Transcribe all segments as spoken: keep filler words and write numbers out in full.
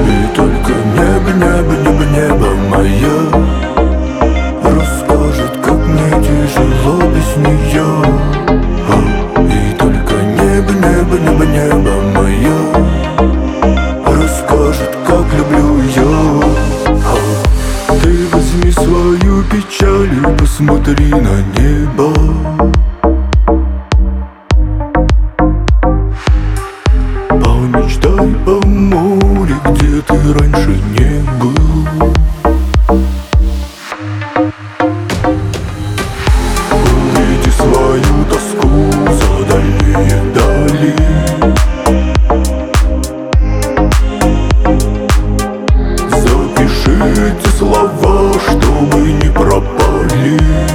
И только небо, небо, небо, небо мое расскажет, как мне тяжело без нее. И только небо, небо, небо, небо мое расскажет, как люблю ее. Ты возьми свою печаль и посмотри на небо. Помечтай о море, где ты раньше не был. Увиди свою тоску за дальние дали. Запиши эти слова, чтобы не пропали.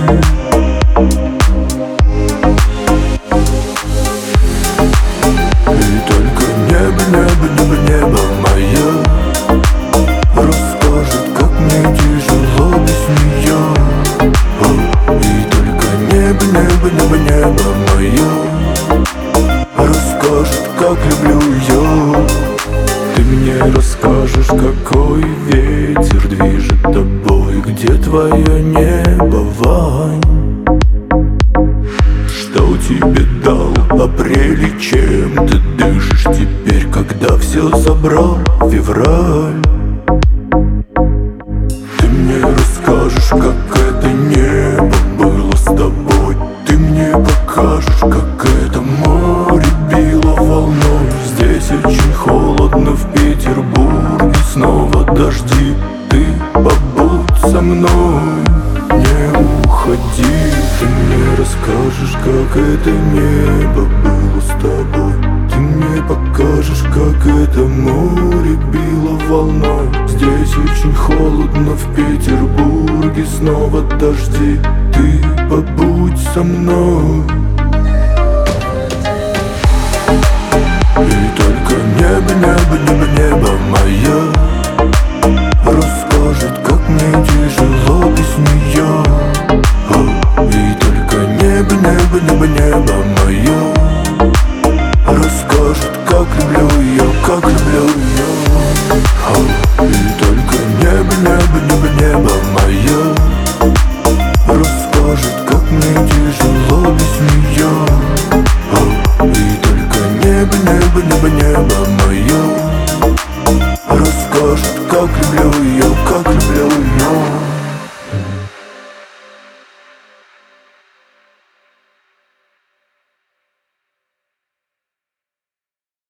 И только небо, небо, небо, небо мое расскажет, как мне тяжело без нее. И только небо, небо, небо, небо мое расскажет, как люблю ее. Ты мне расскажешь, какой ветер движет тобой, где твое небо, Вань? Что тебе дал апрель и чем ты дышишь теперь, когда все забрал февраль? Ты мне расскажешь, как это небо было с тобой. Ты мне покажешь, как это море било волной. Здесь очень холодно, в Петербурге снова дожди. Ты побудь со мной, не уходи. Ты мне расскажешь, как это небо было с тобой. Ты мне покажешь, как это море било волной. Здесь очень холодно, в Петербурге снова дожди. Ты побудь со мной. И только небо, небо, небо, небо мое